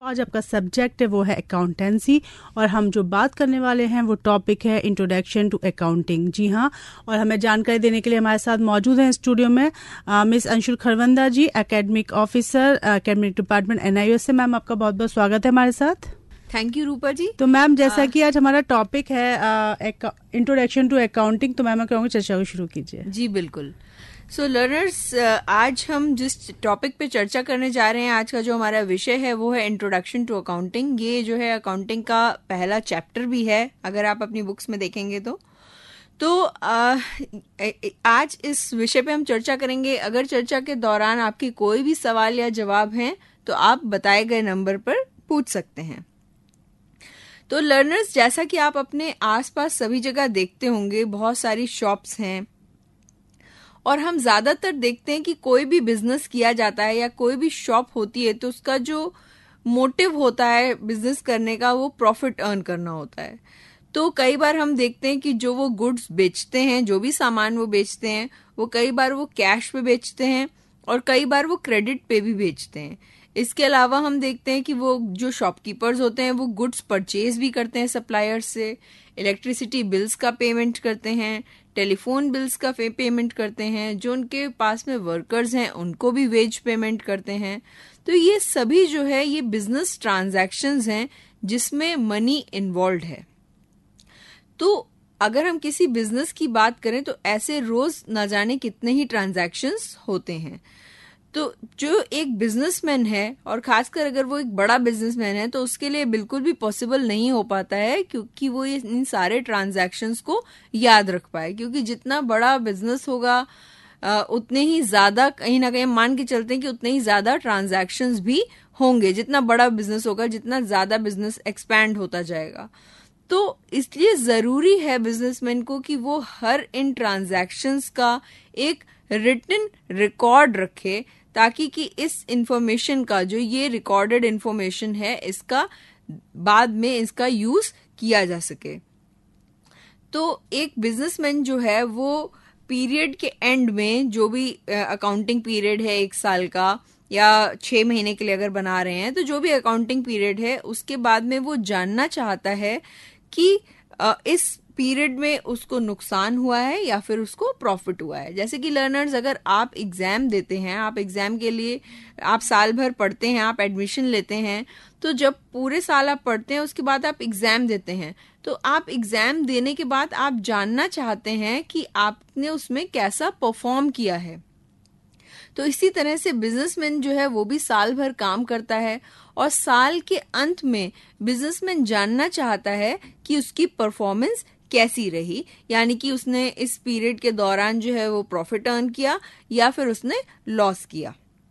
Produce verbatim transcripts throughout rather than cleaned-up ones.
आज आपका सब्जेक्ट है वो है अकाउंटेंसी और हम जो बात करने वाले हैं वो टॉपिक है इंट्रोडक्शन टू अकाउंटिंग। जी हाँ, और हमें जानकारी देने के लिए हमारे साथ मौजूद हैं स्टूडियो में miss Anshul Kharwanda ji, academic officer, academic department N I U S से। मैम आपका बहुत बहुत स्वागत है हमारे साथ। Thank you Rupa ji. तो मैम जैसा कि आज हमारा टॉपिक है इंट्रोडक्शन टू अकाउंटिंग, तो मैम मैं कहूँगी चर्चा को शुरू कीजिए। जी बिल्कुल। सो so, लर्नर्स आज हम जिस टॉपिक पे चर्चा करने जा रहे हैं, आज का जो हमारा विषय है वो है इंट्रोडक्शन टू अकाउंटिंग। ये जो है अकाउंटिंग का पहला चैप्टर भी है, अगर आप अपनी बुक्स में देखेंगे तो तो आ, आज इस विषय पे हम चर्चा करेंगे। अगर चर्चा के दौरान आपकी कोई भी सवाल या जवाब हैं तो आप बताए गए नंबर पर पूछ सकते हैं। तो लर्नर्स, जैसा कि आप अपने आसपास सभी जगह देखते होंगे, बहुत सारी शॉप्स हैं और हम ज्यादातर देखते हैं कि कोई भी बिजनेस किया जाता है या कोई भी शॉप होती है तो उसका जो मोटिव होता है बिजनेस करने का वो प्रॉफिट अर्न करना होता है। तो कई बार हम देखते हैं कि जो वो गुड्स बेचते हैं, जो भी सामान वो बेचते हैं, वो कई बार वो कैश पे बेचते हैं और कई बार वो क्रेडिट पे भी बेचते हैं। इसके अलावा हम देखते हैं कि वो जो शॉपकीपर्स होते हैं वो गुड्स परचेज भी करते हैं सप्लायर्स से, इलेक्ट्रिसिटी बिल्स का पेमेंट करते हैं, टेलीफोन बिल्स का पेमेंट करते हैं, जो उनके पास में वर्कर्स हैं उनको भी वेज पेमेंट करते हैं। तो ये सभी जो है ये बिजनेस ट्रांजैक्शंस हैं जिसमें मनी इन्वॉल्व है। तो अगर हम किसी बिजनेस की बात करें तो ऐसे रोज न जाने कितने ही ट्रांजैक्शंस होते हैं। तो जो एक बिजनेसमैन है और खासकर अगर वो एक बड़ा बिजनेसमैन है तो उसके लिए बिल्कुल भी पॉसिबल नहीं हो पाता है क्योंकि वो ये इन सारे ट्रांजैक्शंस को याद रख पाए, क्योंकि जितना बड़ा बिजनेस होगा उतने ही ज्यादा, कहीं ना कहीं मान के चलते हैं कि उतने ही ज्यादा ट्रांजैक्शंस भी होंगे। जितना बड़ा बिजनेस होगा, जितना ज्यादा बिजनेस एक्सपैंड होता जाएगा। तो इसलिए जरूरी है बिजनेसमैन को कि वो हर इन ट्रांजैक्शंस का एक रिटन रिकॉर्ड रखे, ताकि कि इस इंफॉर्मेशन का, जो ये रिकॉर्डेड इंफॉर्मेशन है, इसका बाद में इसका यूज किया जा सके। तो एक बिजनेसमैन जो है वो पीरियड के एंड में, जो भी अकाउंटिंग पीरियड है एक साल का या छह महीने के लिए अगर बना रहे हैं, तो जो भी अकाउंटिंग पीरियड है उसके बाद में वो जानना चाहता है कि इस पीरियड में उसको नुकसान हुआ है या फिर उसको प्रॉफिट हुआ है। जैसे कि लर्नर्स, अगर आप एग्जाम देते हैं, आप एग्जाम के लिए आप साल भर पढ़ते हैं, आप एडमिशन लेते हैं, तो जब पूरे साल आप पढ़ते हैं उसके बाद आप एग्जाम देते हैं, तो आप एग्जाम देने के बाद आप जानना चाहते हैं कि आपने उसमें कैसा परफॉर्म किया है। तो इसी तरह से बिजनेसमैन जो है वो भी साल भर काम करता है और साल के अंत में बिजनेसमैन जानना चाहता है कि उसकी परफॉर्मेंस कैसी रही, यानी कि उसने इस पीरियड के दौरान जो है वो प्रॉफिट अर्न किया या फिर उसने लॉस किया।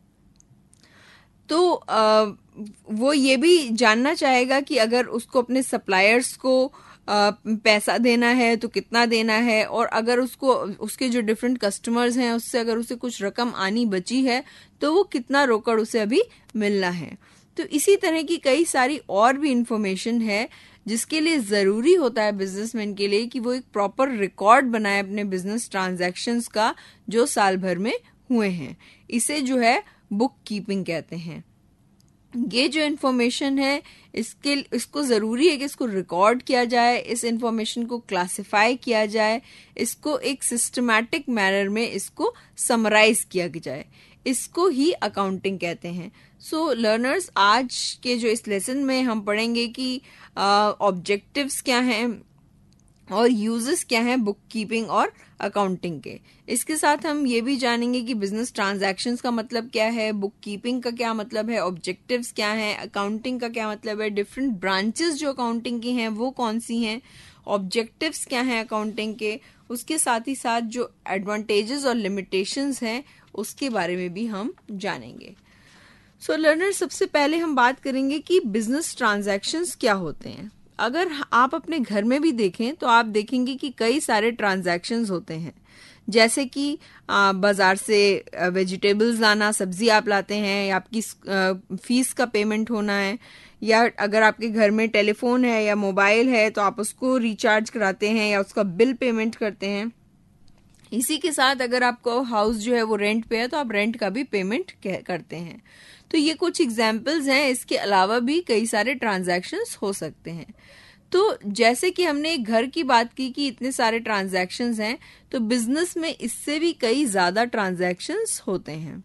तो आ, वो ये भी जानना चाहेगा कि अगर उसको अपने सप्लायर्स को आ, पैसा देना है तो कितना देना है, और अगर उसको उसके जो डिफरेंट कस्टमर्स हैं उससे अगर उसे कुछ रकम आनी बची है तो वो कितना रोकड़ उसे अभी मिलना है। तो इसी तरह की कई सारी और भी इंफॉर्मेशन है जिसके लिए जरूरी होता है बिजनेसमैन के लिए कि वो एक प्रॉपर रिकॉर्ड बनाए अपने बिजनेस ट्रांजैक्शंस का जो साल भर में हुए हैं। इसे जो है बुक कीपिंग कहते हैं। ये जो इन्फॉर्मेशन है इसके इसको जरूरी है कि इसको रिकॉर्ड किया जाए, इस इन्फॉर्मेशन को क्लासिफाई किया जाए, इसको एक सिस्टमैटिक मैनर में इसको समराइज किया जाए। इसको ही अकाउंटिंग कहते हैं। सो so, लर्नर्स, आज के जो इस लेसन में हम पढ़ेंगे कि ऑब्जेक्टिव्स uh, क्या हैं और यूजेस क्या हैं बुक कीपिंग और अकाउंटिंग के। इसके साथ हम ये भी जानेंगे कि बिजनेस ट्रांजैक्शंस का मतलब क्या है, बुक कीपिंग का क्या मतलब है, ऑब्जेक्टिव्स क्या हैं, अकाउंटिंग का क्या मतलब है, डिफरेंट ब्रांचेस जो अकाउंटिंग की हैं वो कौन सी हैं, ऑब्जेक्टिव्स क्या हैं अकाउंटिंग के। उसके साथ ही साथ जो एडवांटेजेस और लिमिटेशंस हैं उसके बारे में भी हम जानेंगे। सो so, लर्नर, सबसे पहले हम बात करेंगे कि बिजनेस ट्रांजैक्शंस क्या होते हैं। अगर आप अपने घर में भी देखें तो आप देखेंगे कि कई सारे ट्रांजैक्शंस होते हैं, जैसे कि बाजार से वेजिटेबल्स लाना, सब्जी आप लाते हैं, या आपकी फीस का पेमेंट होना है, या अगर आपके घर में टेलीफोन है या मोबाइल है तो आप उसको रिचार्ज कराते हैं या उसका बिल पेमेंट करते हैं। इसी के साथ अगर आपको हाउस जो है वो रेंट पे है तो आप रेंट का भी पेमेंट करते हैं। तो ये कुछ एग्जाम्पल्स हैं, इसके अलावा भी कई सारे ट्रांजैक्शंस हो सकते हैं। तो जैसे कि हमने एक घर की बात की कि इतने सारे ट्रांजैक्शंस हैं, तो बिजनेस में इससे भी कई ज्यादा ट्रांजैक्शंस होते हैं।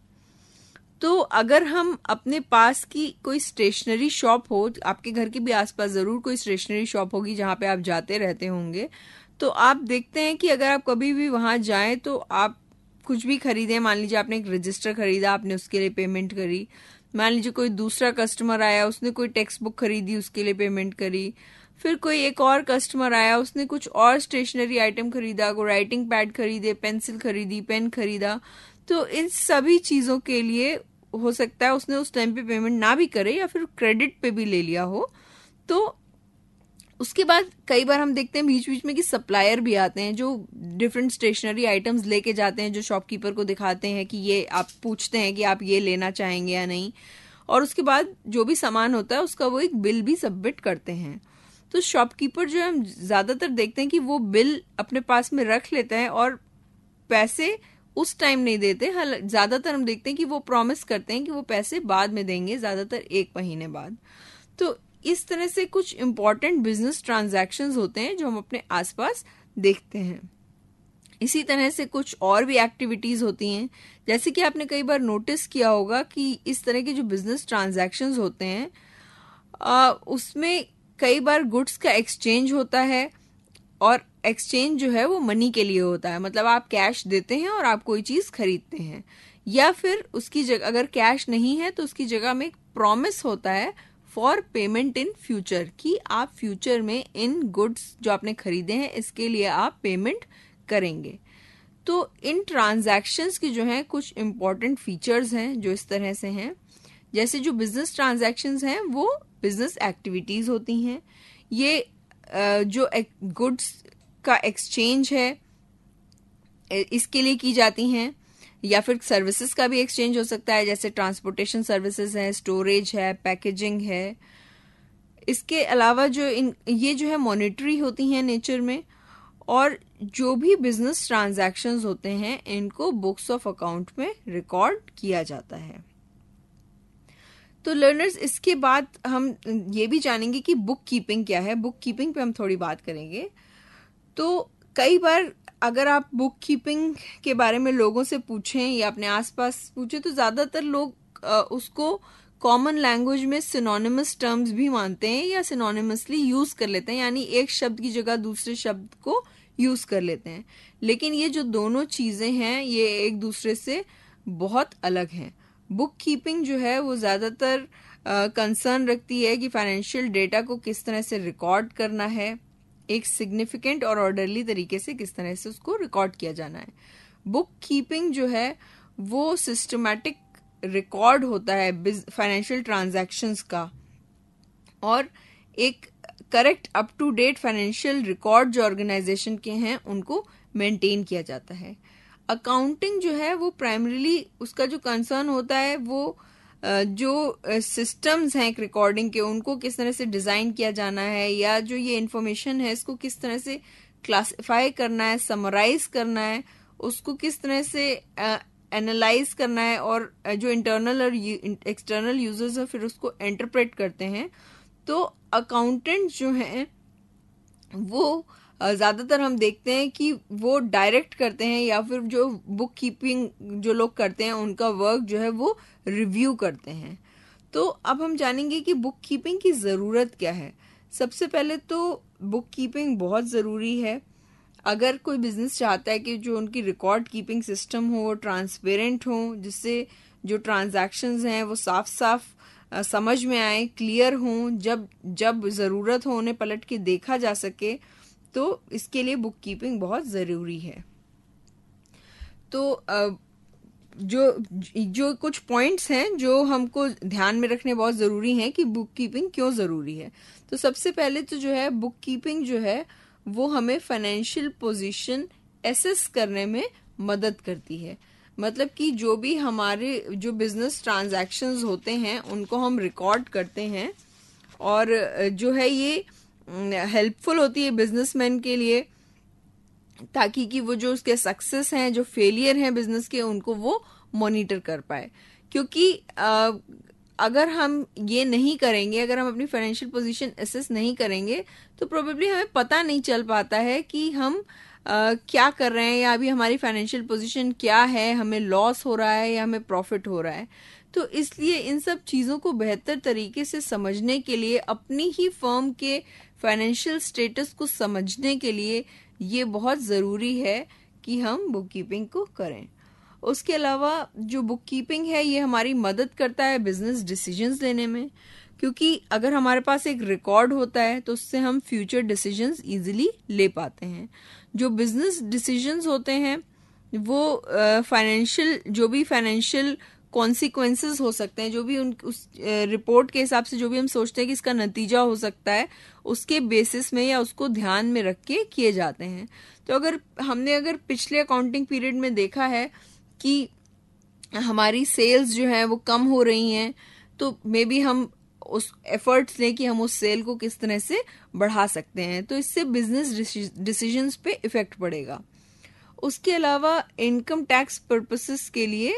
तो अगर हम अपने पास की कोई स्टेशनरी शॉप हो, आपके घर के भी आसपास जरूर कोई स्टेशनरी शॉप होगी जहां पे आप जाते रहते होंगे, तो आप देखते हैं कि अगर आप कभी भी वहां जाएं तो आप कुछ भी खरीदें, मान लीजिए आपने एक रजिस्टर खरीदा, आपने उसके लिए पेमेंट करी, मान लीजिए कोई दूसरा कस्टमर आया, उसने कोई टेक्स्ट बुक खरीदी, उसके लिए पेमेंट करी, फिर कोई एक और कस्टमर आया, उसने कुछ और स्टेशनरी आइटम खरीदा, कोई राइटिंग पैड खरीदे, पेंसिल खरीदी, पेन खरीदा, तो इन सभी चीजों के लिए हो सकता है उसने उस टाइम पे पेमेंट ना भी करे या फिर क्रेडिट पे भी ले लिया हो। तो उसके बाद कई बार हम देखते हैं बीच बीच में कि सप्लायर भी आते हैं जो डिफरेंट स्टेशनरी आइटम्स लेके जाते हैं, जो शॉपकीपर को दिखाते हैं कि ये, आप पूछते हैं कि आप ये लेना चाहेंगे या नहीं, और उसके बाद जो भी सामान होता है उसका वो एक बिल भी सबमिट करते हैं। तो शॉपकीपर जो हम ज्यादातर देखते हैं कि वो बिल अपने पास में रख लेते हैं और पैसे उस टाइम नहीं देते। ज्यादातर हम देखते हैं कि वो प्रॉमिस करते हैं कि वो पैसे बाद में देंगे, ज्यादातर एक महीने बाद। तो इस तरह से कुछ इंपॉर्टेंट बिजनेस ट्रांजैक्शंस होते हैं जो हम अपने आसपास देखते हैं। इसी तरह से कुछ और भी एक्टिविटीज होती हैं, जैसे कि आपने कई बार नोटिस किया होगा कि इस तरह के जो बिजनेस ट्रांजैक्शंस होते हैं आ, उसमें कई बार गुड्स का एक्सचेंज होता है, और एक्सचेंज जो है वो मनी के लिए होता है, मतलब आप कैश देते हैं और आप कोई चीज खरीदते हैं, या फिर उसकी जगह अगर कैश नहीं है तो उसकी जगह में एक प्रॉमिस होता है फॉर पेमेंट इन फ्यूचर, कि आप फ्यूचर में इन गुड्स जो आपने खरीदे हैं इसके लिए आप पेमेंट करेंगे। तो इन ट्रांजैक्शंस की जो है कुछ इंपॉर्टेंट फीचर्स हैं जो इस तरह से हैं। जैसे जो बिजनेस ट्रांजैक्शंस हैं वो बिजनेस एक्टिविटीज होती हैं, ये जो गुड्स का एक्सचेंज है इसके लिए की जाती हैं, या फिर सर्विसेज का भी एक्सचेंज हो सकता है, जैसे ट्रांसपोर्टेशन सर्विसेज है, स्टोरेज है, पैकेजिंग है। इसके अलावा जो इन ये जो है मॉनेटरी होती हैं नेचर में, और जो भी बिजनेस ट्रांजैक्शंस होते हैं इनको बुक्स ऑफ अकाउंट में रिकॉर्ड किया जाता है। तो लर्नर्स, इसके बाद हम ये भी जानेंगे कि बुक कीपिंग क्या है। बुक कीपिंग पे हम थोड़ी बात करेंगे। तो कई बार अगर आप बुक कीपिंग के बारे में लोगों से पूछें या अपने आसपास पूछें तो ज्यादातर लोग उसको कॉमन लैंग्वेज में सिनोनिमस टर्म्स भी मानते हैं या सिनोनिमसली यूज कर लेते हैं, यानी एक शब्द की जगह दूसरे शब्द को यूज कर लेते हैं। लेकिन ये जो दोनों चीजें हैं ये एक दूसरे से बहुत अलग हैं। बुक कीपिंग जो है वो ज्यादातर कंसर्न रखती है कि फाइनेंशियल डेटा को किस तरह से रिकॉर्ड करना है, एक सिग्निफिकेंट और ऑर्डरली तरीके से किस तरह से उसको रिकॉर्ड किया जाना है। बुक कीपिंग जो है वो सिस्टमैटिक रिकॉर्ड होता है फाइनेंशियल ट्रांजैक्शंस का, और एक correct up to date financial record जो ऑर्गेनाइजेशन के हैं उनको मेंटेन किया जाता है। अकाउंटिंग जो है वो प्राइमरीली उसका जो कंसर्न होता है वो जो सिस्टम्स हैं एक रिकॉर्डिंग के उनको किस तरह से डिजाइन किया जाना है, या जो ये इंफॉर्मेशन है इसको किस तरह से क्लासिफाई करना है, समराइज करना है, उसको किस तरह से एनालाइज करना है, और जो इंटरनल और एक्सटर्नल यूजर्स है फिर उसको इंटरप्रेट करते हैं। तो अकाउंटेंट जो हैं वो ज्यादातर हम देखते हैं कि वो डायरेक्ट करते हैं, या फिर जो बुक कीपिंग जो लोग करते हैं उनका वर्क जो है वो रिव्यू करते हैं। तो अब हम जानेंगे कि बुक कीपिंग की जरूरत क्या है। सबसे पहले तो बुक कीपिंग बहुत जरूरी है। अगर कोई बिजनेस चाहता है कि जो उनकी रिकॉर्ड कीपिंग सिस्टम हो वो ट्रांसपेरेंट हो, जिससे जो ट्रांजैक्शंस हैं वो साफ साफ समझ में आए, क्लियर हों, जब जब जरूरत हो उन्हें पलट के देखा जा सके, तो इसके लिए बुक कीपिंग बहुत जरूरी है। तो जो जो कुछ पॉइंट्स हैं जो हमको ध्यान में रखने बहुत जरूरी हैं कि बुक कीपिंग क्यों जरूरी है। तो सबसे पहले तो जो है बुक कीपिंग जो है वो हमें फाइनेंशियल पोजीशन एसेस करने में मदद करती है। मतलब कि जो भी हमारे जो बिजनेस ट्रांजैक्शंस होते हैं उनको हम रिकॉर्ड करते हैं, और जो है ये हेल्पफुल होती है बिजनेसमैन के लिए ताकि कि वो जो उसके सक्सेस हैं, जो फेलियर हैं बिजनेस के, उनको वो मॉनिटर कर पाए। क्योंकि आ, अगर हम ये नहीं करेंगे, अगर हम अपनी फाइनेंशियल पोजीशन असेस नहीं करेंगे, तो प्रोबेबली हमें पता नहीं चल पाता है कि हम आ, क्या कर रहे हैं, या अभी हमारी फाइनेंशियल पोजीशन क्या है, हमें लॉस हो रहा है या हमें प्रॉफिट हो रहा है। तो इसलिए इन सब चीज़ों को बेहतर तरीके से समझने के लिए, अपनी ही फर्म के फाइनेंशियल स्टेटस को समझने के लिए ये बहुत ज़रूरी है कि हम बुक कीपिंग को करें। उसके अलावा जो बुक कीपिंग है ये हमारी मदद करता है बिजनेस डिसीजंस लेने में, क्योंकि अगर हमारे पास एक रिकॉर्ड होता है तो उससे हम फ्यूचर डिसीजंस इजीली ले पाते हैं। जो बिजनेस डिसीजंस होते हैं वो फाइनेंशियल uh, जो भी फाइनेंशियल कॉन्सिक्वेंसेस हो सकते हैं, जो भी उन उस रिपोर्ट के हिसाब से जो भी हम सोचते हैं कि इसका नतीजा हो सकता है, उसके बेसिस में या उसको ध्यान में रख के किए जाते हैं। तो अगर हमने अगर पिछले अकाउंटिंग पीरियड में देखा है कि हमारी सेल्स जो है वो कम हो रही हैं, तो मे बी हम उस एफर्ट्स लें कि हम उस सेल को किस तरह से बढ़ा सकते हैं, तो इससे बिजनेस डिसीजंस पे इफेक्ट पड़ेगा। उसके अलावा इनकम टैक्स पर्पसेस के लिए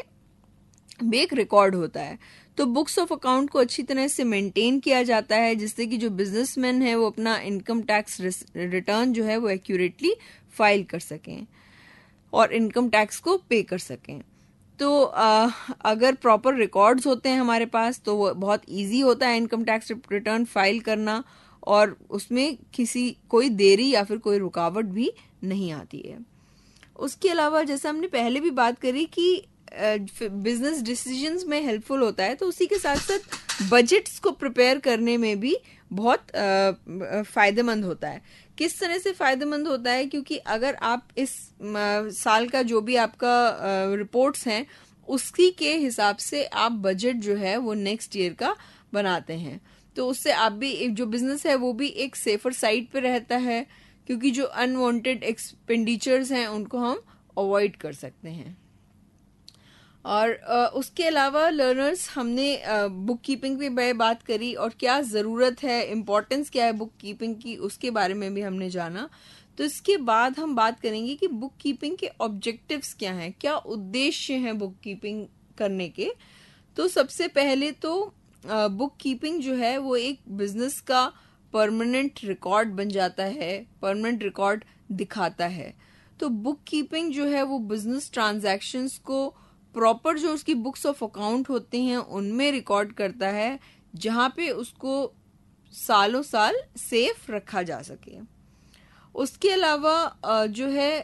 भी एक रिकॉर्ड होता है, तो बुक्स ऑफ अकाउंट को अच्छी तरह से मेंटेन किया जाता है, जिससे कि जो बिजनेसमैन है वो अपना इनकम टैक्स रिटर्न जो है वो एक्यूरेटली फाइल कर सकें और इनकम टैक्स को पे कर सकें। तो आ, अगर प्रॉपर रिकॉर्ड्स होते हैं हमारे पास तो वो बहुत इजी होता है इनकम टैक्स रिटर्न फाइल करना, और उसमें किसी कोई देरी या फिर कोई रुकावट भी नहीं आती है। उसके अलावा जैसे हमने पहले भी बात करी कि बिजनेस uh, डिसीजंस में हेल्पफुल होता है, तो उसी के साथ साथ बजट्स को प्रिपेयर करने में भी बहुत uh, फायदेमंद होता है। किस तरह से फायदेमंद होता है? क्योंकि अगर आप इस uh, साल का जो भी आपका रिपोर्ट्स uh, हैं उसी के हिसाब से आप बजट जो है वो नेक्स्ट ईयर का बनाते हैं, तो उससे आप भी जो बिजनेस है वो भी एक सेफर साइड पे रहता है, क्योंकि जो अनवांटेड एक्सपेंडिचर्स हैं उनको हम अवॉइड कर सकते हैं। और उसके अलावा लर्नर्स, हमने बुक कीपिंग पे बात करी और क्या ज़रूरत है, इम्पोर्टेंस क्या है बुक कीपिंग की, उसके बारे में भी हमने जाना। तो इसके बाद हम बात करेंगे कि बुक कीपिंग के ऑब्जेक्टिव्स क्या हैं, क्या उद्देश्य हैं बुक कीपिंग करने के। तो सबसे पहले तो बुक कीपिंग जो है वो एक बिजनेस का परमानेंट रिकॉर्ड बन जाता है, परमानेंट रिकॉर्ड दिखाता है। तो बुक कीपिंग जो है वो बिजनेस ट्रांजैक्शंस को प्रॉपर जो उसकी बुक्स ऑफ अकाउंट होती हैं उनमें रिकॉर्ड करता है, जहां पे उसको सालों साल सेफ रखा जा सके। उसके अलावा जो है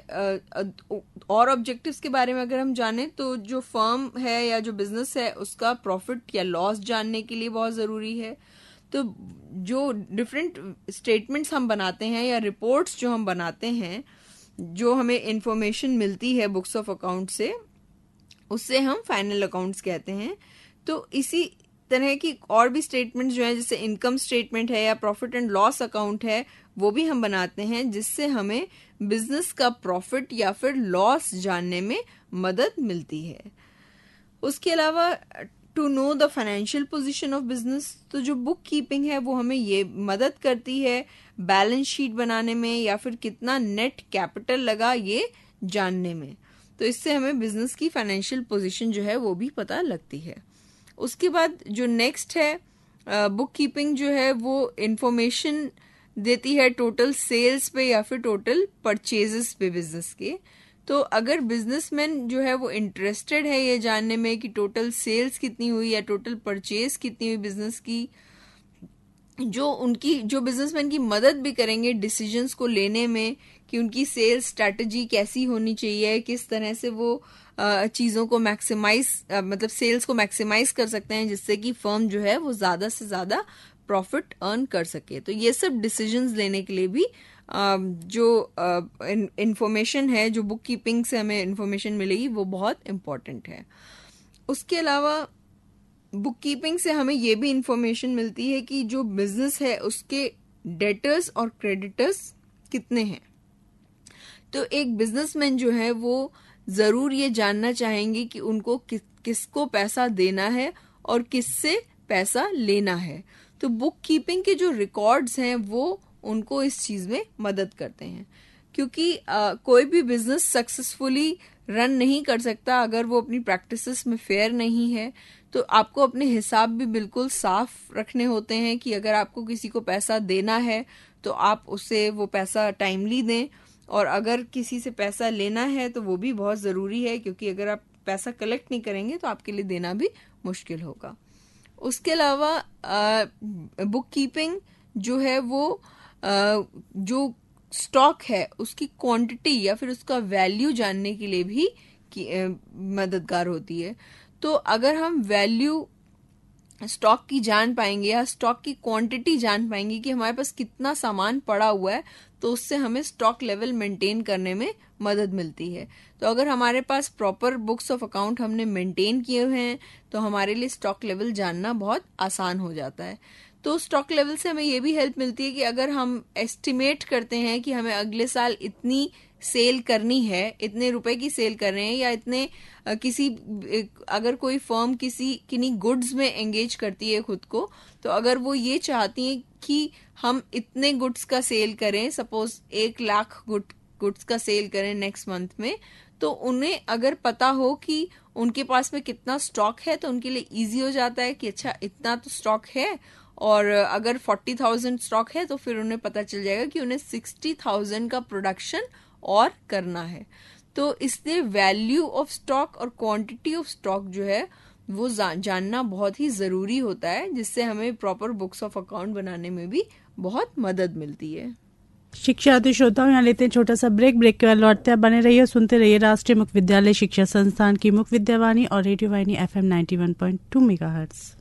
और ऑब्जेक्टिव्स के बारे में अगर हम जाने तो जो फर्म है या जो बिजनेस है उसका प्रॉफिट या लॉस जानने के लिए बहुत ज़रूरी है। तो जो डिफरेंट स्टेटमेंट्स हम बनाते हैं या रिपोर्ट्स जो हम बनाते हैं, जो हमें इंफॉर्मेशन मिलती है बुक्स ऑफ अकाउंट से, उससे हम फाइनल अकाउंट्स कहते हैं। तो इसी तरह की और भी स्टेटमेंट्स जो है, जैसे इनकम स्टेटमेंट है या प्रॉफिट एंड लॉस अकाउंट है, वो भी हम बनाते हैं, जिससे हमें बिजनेस का प्रॉफिट या फिर लॉस जानने में मदद मिलती है। उसके अलावा to know the financial position of business, तो जो बुक कीपिंग है वो हमें ये मदद करती है बैलेंस शीट बनाने में या फिर कितना नेट कैपिटल लगा ये जानने में। तो इससे हमें बिजनेस की फाइनेंशियल पोजीशन जो है वो भी पता लगती है। उसके बाद जो नेक्स्ट है बुक कीपिंग जो है वो इंफॉर्मेशन देती है टोटल सेल्स पे या फिर टोटल परचेजेस पे बिजनेस के। तो अगर बिजनेसमैन जो है वो इंटरेस्टेड है ये जानने में कि टोटल सेल्स कितनी हुई या टोटल परचेज कितनी हुई बिजनेस की, जो उनकी जो बिजनेसमैन की मदद भी करेंगे डिसीजंस को लेने में कि उनकी सेल्स स्ट्रैटेजी कैसी होनी चाहिए, किस तरह से वो चीज़ों को मैक्सिमाइज मतलब सेल्स को मैक्सिमाइज कर सकते हैं, जिससे कि फर्म जो है वो ज़्यादा से ज़्यादा प्रॉफिट अर्न कर सके। तो ये सब डिसीजंस लेने के लिए भी जो इंफॉर्मेशन है, जो बुक कीपिंग से हमें इंफॉर्मेशन मिलेगी, वो बहुत इम्पोर्टेंट है। उसके अलावा बुक कीपिंग से हमें ये भी इंफॉर्मेशन मिलती है कि जो बिजनेस है उसके डेटर्स और क्रेडिटर्स कितने हैं। तो एक बिजनेसमैन जो है वो जरूर ये जानना चाहेंगे कि उनको कि, किसको पैसा देना है और किससे पैसा लेना है। तो बुक कीपिंग के जो रिकॉर्ड्स हैं वो उनको इस चीज में मदद करते हैं। क्योंकि uh, कोई भी बिजनेस सक्सेसफुली रन नहीं कर सकता अगर वो अपनी प्रैक्टिसेस में फेयर नहीं है। तो आपको अपने हिसाब भी बिल्कुल साफ रखने होते हैं कि अगर आपको किसी को पैसा देना है तो आप उसे वो पैसा टाइमली दें, और अगर किसी से पैसा लेना है तो वो भी बहुत ज़रूरी है, क्योंकि अगर आप पैसा कलेक्ट नहीं करेंगे तो आपके लिए देना भी मुश्किल होगा। उसके अलावा बुक कीपिंग जो है वो आ, जो स्टॉक है उसकी क्वांटिटी या फिर उसका वैल्यू जानने के लिए भी की, आ, मददगार होती है। तो अगर हम वैल्यू स्टॉक की जान पाएंगे या स्टॉक की क्वांटिटी जान पाएंगे कि हमारे पास कितना सामान पड़ा हुआ है, तो उससे हमें स्टॉक लेवल मेंटेन करने में मदद मिलती है। तो अगर हमारे पास प्रॉपर बुक्स ऑफ अकाउंट हमने मेंटेन किए हुए हैं तो हमारे लिए स्टॉक लेवल जानना बहुत आसान हो जाता है। तो स्टॉक लेवल से हमें ये भी हेल्प मिलती है कि अगर हम एस्टिमेट करते हैं कि हमें अगले साल इतनी सेल करनी है, इतने रुपए की सेल कर रहे हैं, या इतने किसी अगर कोई फर्म किसी किन्हीं गुड्स में एंगेज करती है खुद को, तो अगर वो ये चाहती है कि हम इतने गुड्स का सेल करें, सपोज एक लाख गुड गुड्स का सेल करें नेक्स्ट मंथ में, तो उन्हें अगर पता हो कि उनके पास में कितना स्टॉक है तो उनके लिए इजी हो जाता है कि अच्छा इतना तो स्टॉक है, और अगर फोर्टी थाउजेंड स्टॉक है तो फिर उन्हें पता चल जाएगा कि उन्हें सिक्सटी थाउजेंड का प्रोडक्शन और करना है। तो इसलिए वैल्यू ऑफ स्टॉक और क्वांटिटी ऑफ स्टॉक जो है वो जानना बहुत ही ज़रूरी होता है, जिससे हमें प्रॉपर बुक्स ऑफ अकाउंट बनाने में भी बहुत मदद मिलती है। शिक्षार्थी श्रोताओं, यहाँ लेते हैं छोटा सा ब्रेक। ब्रेक के बाद लौटते हैं, बने रहिए, सुनते रहिए राष्ट्रीय मुक्त विद्यालय शिक्षा संस्थान की मुक्त विद्यावाणी और radio Vahini F M ninety one point two megahertz.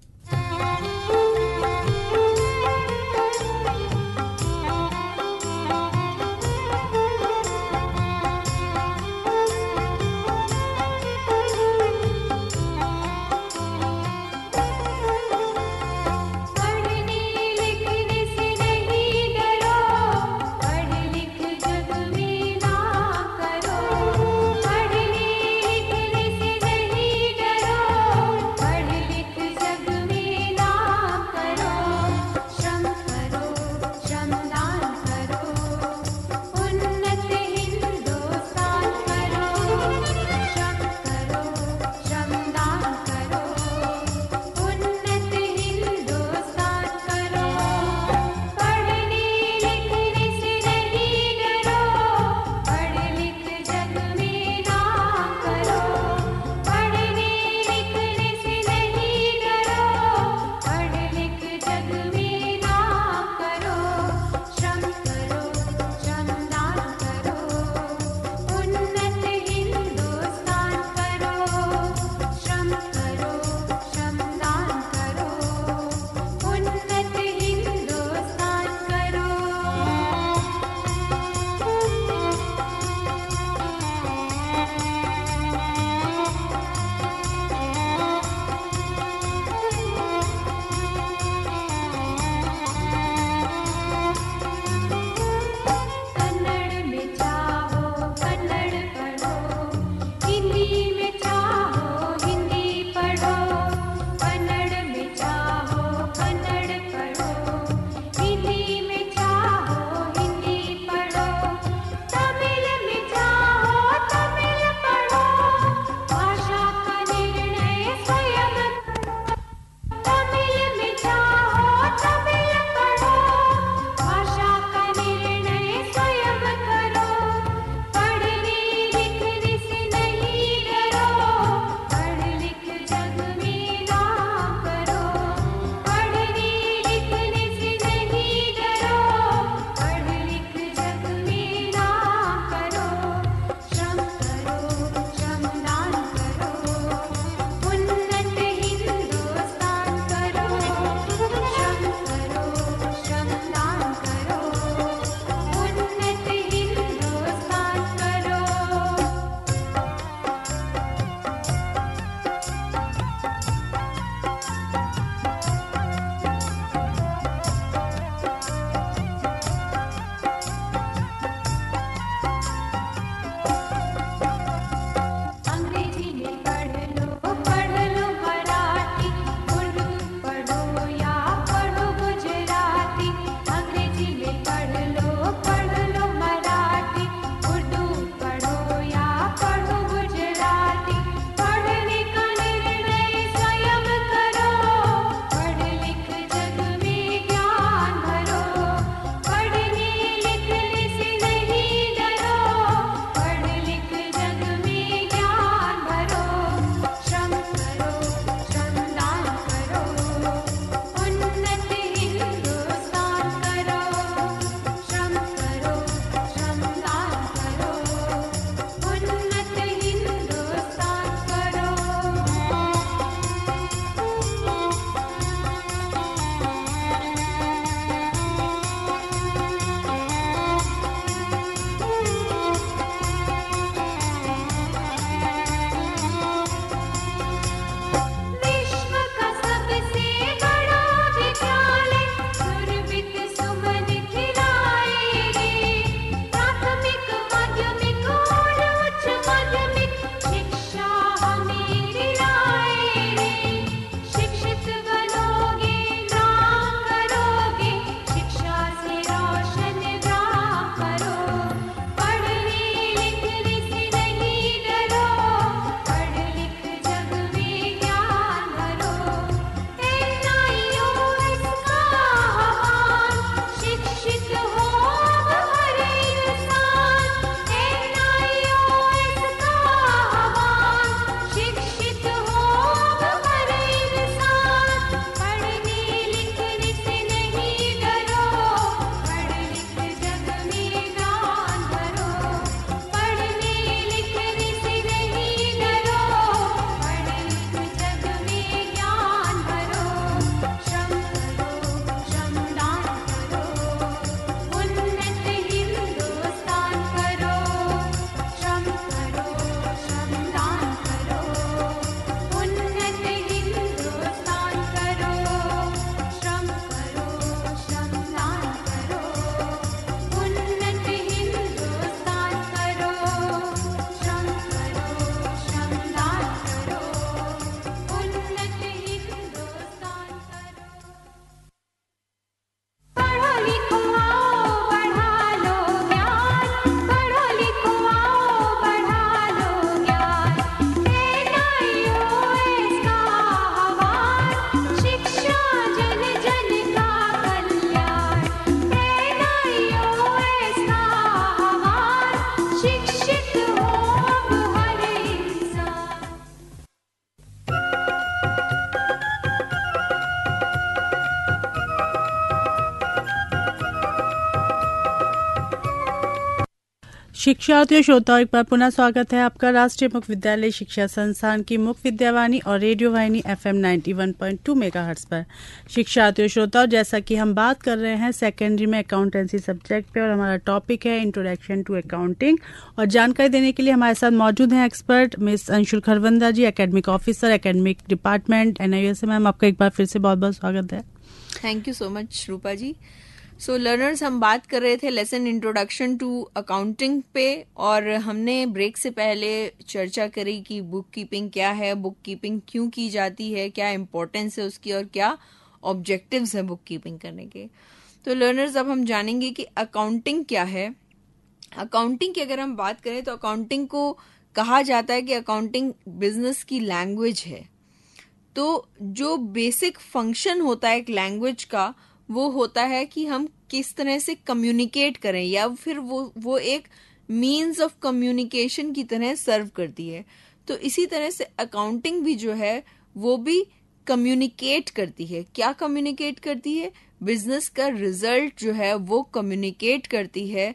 शिक्षार्थियों श्रोताओं, एक बार पुनः स्वागत है आपका राष्ट्रीय मुक्त विद्यालय शिक्षा संस्थान की मुक्त विद्यावाणी और radio Vahini F M ninety one point two megahertz पर। शिक्षार्थियों श्रोताओं, जैसा कि हम बात कर रहे हैं सेकेंडरी में अकाउंटेंसी सब्जेक्ट पे और हमारा टॉपिक है इंट्रोडक्शन टू अकाउंटिंग। और जानकारी देने के लिए हमारे साथ मौजूद हैं expert miss Anshul Kharwanda ji, academic officer, academic department N I U S. Ma'am, आपका एक बार फिर से बहुत बहुत स्वागत है। Thank you so much Rupa ji. So so, learners, हम बात कर रहे थे लेसन इंट्रोडक्शन टू अकाउंटिंग पे, और हमने ब्रेक से पहले चर्चा करी कि बुक कीपिंग क्या है, बुक कीपिंग क्यों की जाती है, क्या इम्पोर्टेंस है उसकी और क्या ऑब्जेक्टिव्स है बुक कीपिंग करने के। तो लर्नर्स, अब हम जानेंगे कि अकाउंटिंग क्या है। अकाउंटिंग की अगर हम बात करें तो अकाउंटिंग को कहा जाता है कि अकाउंटिंग बिजनेस की लैंग्वेज है। तो जो बेसिक फंक्शन होता है एक लैंग्वेज का, वो होता है कि हम किस तरह से कम्युनिकेट करें, या फिर वो वो एक मीन्स ऑफ कम्युनिकेशन की तरह सर्व करती है। तो इसी तरह से अकाउंटिंग भी जो है वो भी कम्युनिकेट करती है। क्या कम्युनिकेट करती है? बिजनेस का रिजल्ट जो है वो कम्युनिकेट करती है।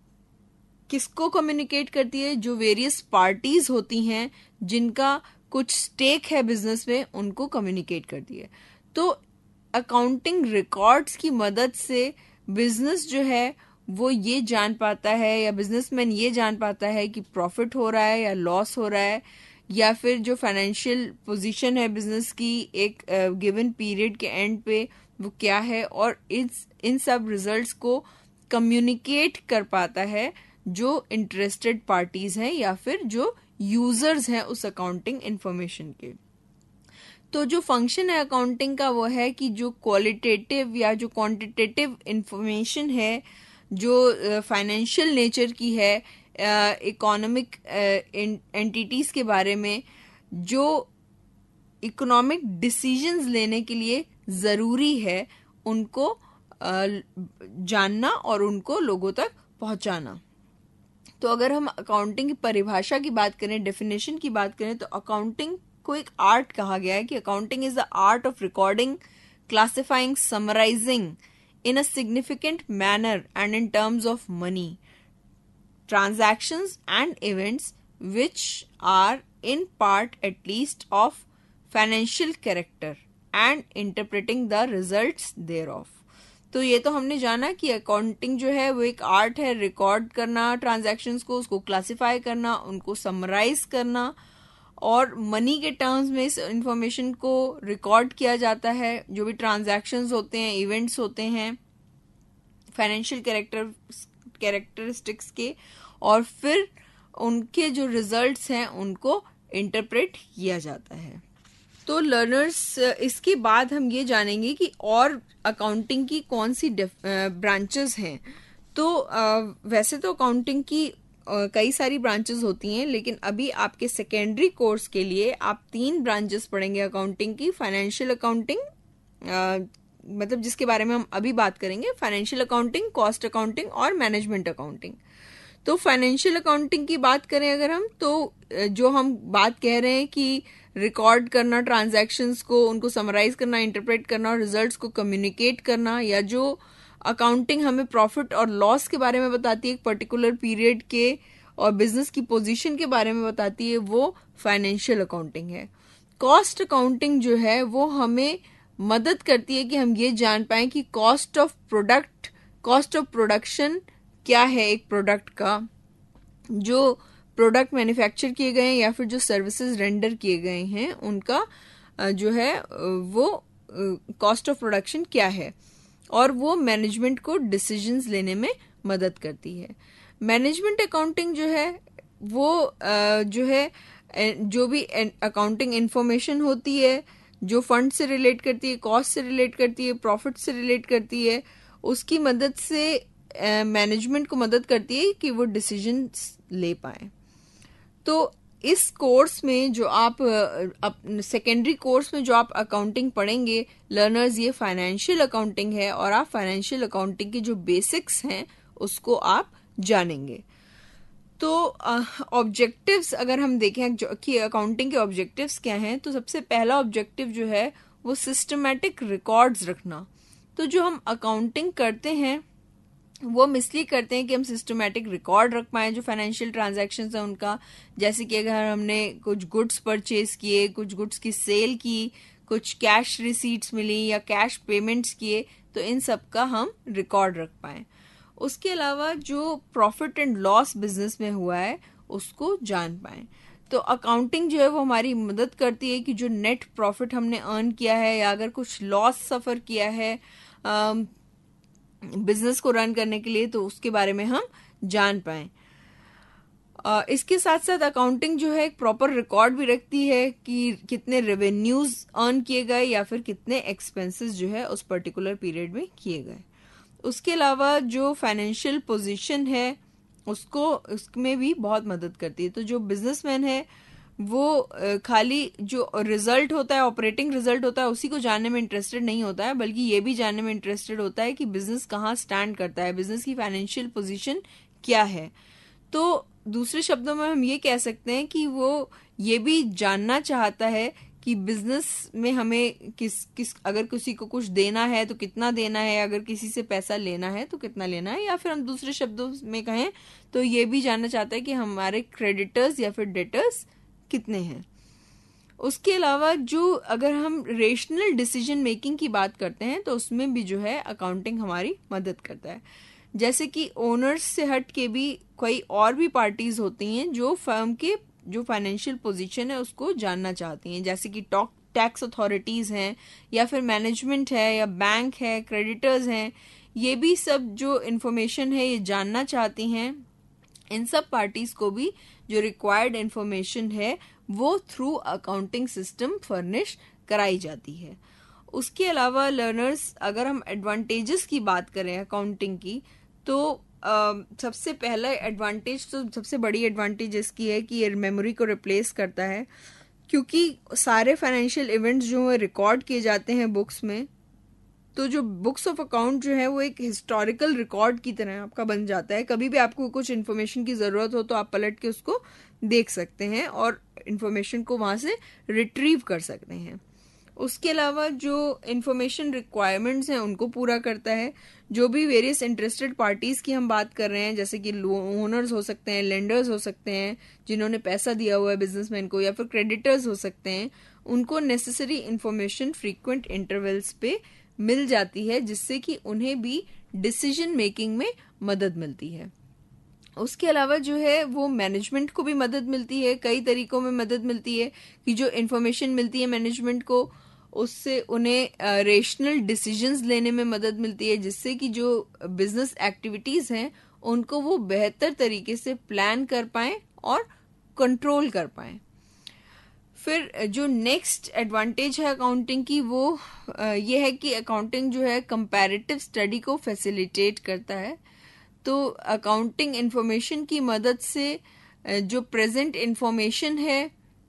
किसको कम्युनिकेट करती है? जो वेरियस पार्टीज होती हैं जिनका कुछ स्टेक है बिजनेस में, उनको कम्युनिकेट करती है। तो अकाउंटिंग रिकॉर्ड्स की मदद से बिजनेस जो है वो ये जान पाता है, या बिजनेसमैन ये जान पाता है कि प्रॉफिट हो रहा है या लॉस हो रहा है, या फिर जो फाइनेंशियल पोजीशन है बिजनेस की एक गिवन पीरियड के एंड पे वो क्या है, और इस इन सब रिजल्ट्स को कम्युनिकेट कर पाता है जो इंटरेस्टेड पार्टीज हैं या फिर जो यूजर्स हैं उस अकाउंटिंग इंफॉर्मेशन के। तो जो फंक्शन है अकाउंटिंग का वो है कि जो क्वालिटेटिव या जो क्वांटिटेटिव इंफॉर्मेशन है, जो फाइनेंशियल uh, नेचर की है, इकोनॉमिक uh, एंटिटीज uh, के बारे में, जो इकोनॉमिक डिसीजंस लेने के लिए ज़रूरी है, उनको uh, जानना और उनको लोगों तक पहुंचाना। तो अगर हम अकाउंटिंग की परिभाषा की बात करें, डेफिनेशन की बात करें, तो अकाउंटिंग को एक आर्ट कहा गया है कि accounting is the art of recording, classifying, summarising in a significant manner and in terms of money transactions and events which are in part at least of financial character and interpreting the results thereof. तो ये तो हमने जाना कि accounting जो है वो एक आर्ट है, रिकॉर्ड करना ट्रांजैक्शंस को, उसको क्लासिफाई करना, उनको समराइज करना, और मनी के टर्म्स में इस इंफॉर्मेशन को रिकॉर्ड किया जाता है। जो भी ट्रांजैक्शंस होते हैं, इवेंट्स होते हैं फाइनेंशियल कैरेक्टर कैरेक्टरिस्टिक्स के, और फिर उनके जो रिजल्ट्स हैं उनको इंटरप्रेट किया जाता है। तो लर्नर्स, इसके बाद हम ये जानेंगे कि और अकाउंटिंग की कौन सी ब्रांचेस हैं। तो वैसे तो अकाउंटिंग की कई सारी ब्रांचेस होती हैं, लेकिन अभी आपके सेकेंडरी कोर्स के लिए आप तीन ब्रांचेस पढ़ेंगे अकाउंटिंग की। फाइनेंशियल अकाउंटिंग, मतलब जिसके बारे में हम अभी बात करेंगे, फाइनेंशियल अकाउंटिंग, कॉस्ट अकाउंटिंग और मैनेजमेंट अकाउंटिंग। तो फाइनेंशियल अकाउंटिंग की बात करें अगर हम, तो जो हम बात कह रहे हैं कि रिकॉर्ड करना ट्रांजैक्शंस को, उनको समराइज करना, इंटरप्रेट करना और रिजल्ट्स को कम्युनिकेट करना, या जो अकाउंटिंग हमें प्रॉफिट और लॉस के बारे में बताती है एक पर्टिकुलर पीरियड के, और बिजनेस की पोजीशन के बारे में बताती है, वो फाइनेंशियल अकाउंटिंग है। कॉस्ट अकाउंटिंग जो है वो हमें मदद करती है कि हम ये जान पाएं कि cost of product, cost of production क्या है एक प्रोडक्ट का, जो प्रोडक्ट मैन्युफैक्चर किए गए हैं या फिर जो सर्विसेज रेंडर किए गए हैं उनका जो है वो कॉस्ट ऑफ प्रोडक्शन क्या है, और वो मैनेजमेंट को डिसीजंस लेने में मदद करती है। मैनेजमेंट अकाउंटिंग जो है वो जो है जो भी अकाउंटिंग इंफॉर्मेशन होती है, जो फंड से रिलेट करती है, कॉस्ट से रिलेट करती है, प्रॉफिट से रिलेट करती है, उसकी मदद से मैनेजमेंट uh, को मदद करती है कि वो डिसीजंस ले पाए। तो इस कोर्स में जो आप सेकेंडरी uh, कोर्स में जो आप अकाउंटिंग पढ़ेंगे लर्नर्स, ये फाइनेंशियल अकाउंटिंग है, और आप फाइनेंशियल अकाउंटिंग के जो बेसिक्स हैं उसको आप जानेंगे। तो ऑब्जेक्टिव्स uh, अगर हम देखें कि अकाउंटिंग के ऑब्जेक्टिव्स क्या हैं, तो सबसे पहला ऑब्जेक्टिव जो है वो सिस्टमैटिक रिकॉर्ड्स रखना। तो जो हम अकाउंटिंग करते हैं वो मिसली करते हैं कि हम सिस्टमेटिक रिकॉर्ड रख पाएं जो फाइनेंशियल ट्रांजैक्शंस है उनका, जैसे कि अगर हमने कुछ गुड्स परचेज किए, कुछ गुड्स की सेल की, कुछ कैश रिसीट्स मिली या कैश पेमेंट्स किए, तो इन सब का हम रिकॉर्ड रख पाएं। उसके अलावा जो प्रॉफिट एंड लॉस बिजनेस में हुआ है उसको जान पाएं। तो अकाउंटिंग जो है वो हमारी मदद करती है कि जो नेट प्रॉफिट हमने अर्न किया है या अगर कुछ लॉस सफ़र किया है बिजनेस को रन करने के लिए, तो उसके बारे में हम जान पाएं। Uh, इसके साथ साथ अकाउंटिंग जो है एक प्रॉपर रिकॉर्ड भी रखती है कि कितने रेवेन्यूज अर्न किए गए या फिर कितने एक्सपेंसेस जो है उस पर्टिकुलर पीरियड में किए गए। उसके अलावा जो फाइनेंशियल पोजीशन है उसको उसमें भी बहुत मदद करती है। तो जो बिजनेसमैन है वो खाली जो रिजल्ट होता है, ऑपरेटिंग रिजल्ट होता है, उसी को जानने में इंटरेस्टेड नहीं होता है, बल्कि ये भी जानने में इंटरेस्टेड होता है कि बिजनेस कहाँ स्टैंड करता है, बिजनेस की फाइनेंशियल पोजीशन क्या है। तो दूसरे शब्दों में हम ये कह सकते हैं कि वो ये भी जानना चाहता है कि बिजनेस में हमें किस किस अगर किसी को कुछ देना है तो कितना देना है, अगर किसी से पैसा लेना है तो कितना लेना है, या फिर हम दूसरे शब्दों में कहें तो ये भी जानना चाहता है कि हमारे क्रेडिटर्स या फिर डेटर्स कितने हैं। उसके अलावा जो अगर हम रेशनल डिसीजन मेकिंग की बात करते हैं तो उसमें भी जो है अकाउंटिंग हमारी मदद करता है। जैसे कि ओनर्स से हट के भी कोई और भी पार्टीज होती हैं जो फर्म के जो फाइनेंशियल पोजीशन है उसको जानना चाहती हैं, जैसे कि टॉक टैक्स अथॉरिटीज हैं या फिर मैनेजमेंट है या बैंक है, क्रेडिटर्स हैं, ये भी सब जो इन्फॉर्मेशन है ये जानना चाहती हैं। इन सब पार्टीज को भी जो रिक्वायर्ड इन्फॉर्मेशन है वो थ्रू अकाउंटिंग सिस्टम फर्निश कराई जाती है। उसके अलावा लर्नर्स, अगर हम एडवांटेजेस की बात करें अकाउंटिंग की, तो Uh, सबसे पहला एडवांटेज तो सबसे बड़ी एडवांटेज इसकी है कि ये मेमोरी को रिप्लेस करता है, क्योंकि सारे फाइनेंशियल इवेंट्स जो है रिकॉर्ड किए जाते हैं बुक्स में। तो जो बुक्स ऑफ अकाउंट जो है वो एक हिस्टोरिकल रिकॉर्ड की तरह आपका बन जाता है। कभी भी आपको कुछ इन्फॉर्मेशन की ज़रूरत हो तो आप पलट के उसको देख सकते हैं और इन्फॉर्मेशन को वहाँ से रिट्रीव कर सकते हैं। उसके अलावा जो इन्फॉर्मेशन रिक्वायरमेंट्स हैं उनको पूरा करता है। जो भी वेरियस इंटरेस्टेड पार्टीज की हम बात कर रहे हैं, जैसे कि ओनर्स हो सकते हैं, लेंडर्स हो सकते हैं जिन्होंने पैसा दिया हुआ है बिजनेसमैन को, या फिर क्रेडिटर्स हो सकते हैं, उनको नेसेसरी इन्फॉर्मेशन फ्रीक्वेंट इंटरवल्स पे मिल जाती है, जिससे कि उन्हें भी डिसीजन मेकिंग में मदद मिलती है। उसके अलावा जो है वो मैनेजमेंट को भी मदद मिलती है, कई तरीकों में मदद मिलती है कि जो इन्फॉर्मेशन मिलती है मैनेजमेंट को उससे उन्हें रेशनल डिसीजंस लेने में मदद मिलती है, जिससे कि जो बिजनेस एक्टिविटीज हैं उनको वो बेहतर तरीके से प्लान कर पाएं और कंट्रोल कर पाएं। फिर जो नेक्स्ट एडवांटेज है अकाउंटिंग की वो ये है कि अकाउंटिंग जो है कंपैरेटिव स्टडी को फैसिलिटेट करता है। तो अकाउंटिंग इंफॉर्मेशन की मदद से जो प्रेजेंट इंफॉर्मेशन है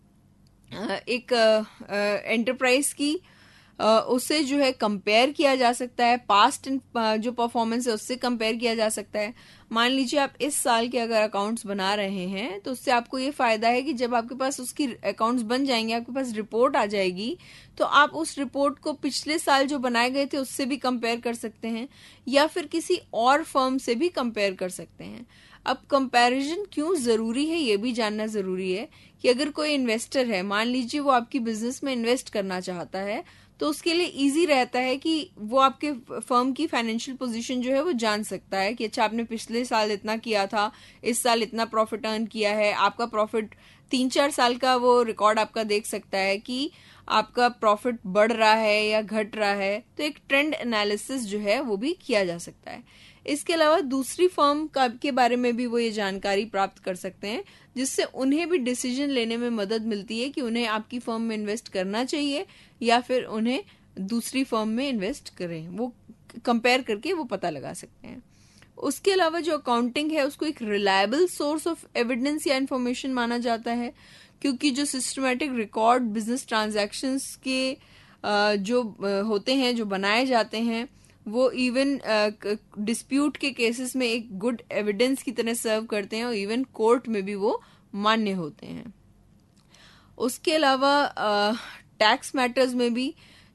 एक एंटरप्राइज की, उसे जो है कंपेयर किया जा सकता है, पास्ट जो परफॉर्मेंस है उससे कंपेयर किया जा सकता है। मान लीजिए आप इस साल के अगर अकाउंट्स बना रहे हैं तो उससे आपको ये फायदा है कि जब आपके पास उसकी अकाउंट्स बन जाएंगे, आपके पास रिपोर्ट आ जाएगी, तो आप उस रिपोर्ट को पिछले साल जो बनाए गए थे उससे भी कंपेयर कर सकते हैं या फिर किसी और फर्म से भी कंपेयर कर सकते हैं। अब कंपैरिजन क्यों जरूरी है ये भी जानना जरूरी है कि अगर कोई इन्वेस्टर है, मान लीजिए वो आपकी बिजनेस में इन्वेस्ट करना चाहता है, तो उसके लिए इजी रहता है कि वो आपके फर्म की फाइनेंशियल पोजीशन जो है वो जान सकता है कि अच्छा आपने पिछले साल इतना किया था, इस साल इतना प्रॉफिट अर्न किया है, आपका प्रॉफिट तीन चार साल का वो रिकॉर्ड आपका देख सकता है कि आपका प्रॉफिट बढ़ रहा है या घट रहा है। तो एक ट्रेंड एनालिसिस जो है वो भी किया जा सकता है। इसके अलावा दूसरी फर्म का के बारे में भी वो ये जानकारी प्राप्त कर सकते हैं, जिससे उन्हें भी डिसीजन लेने में मदद मिलती है कि उन्हें आपकी फर्म में इन्वेस्ट करना चाहिए या फिर उन्हें दूसरी फर्म में इन्वेस्ट करें। वो कंपेयर करके वो पता लगा सकते हैं। उसके अलावा जो अकाउंटिंग है उसको एक रिलायबल सोर्स ऑफ एविडेंस या इंफॉर्मेशन माना जाता है, क्योंकि जो सिस्टमैटिक रिकॉर्ड बिजनेस ट्रांजैक्शंस के जो होते हैं, जो बनाए जाते हैं, वो इवन डिस्प्यूट के केसेस में एक गुड एविडेंस की तरह सर्व करते हैं और इवन कोर्ट में भी वो मान्य होते हैं। उसके अलावा टैक्स मैटर्स में भी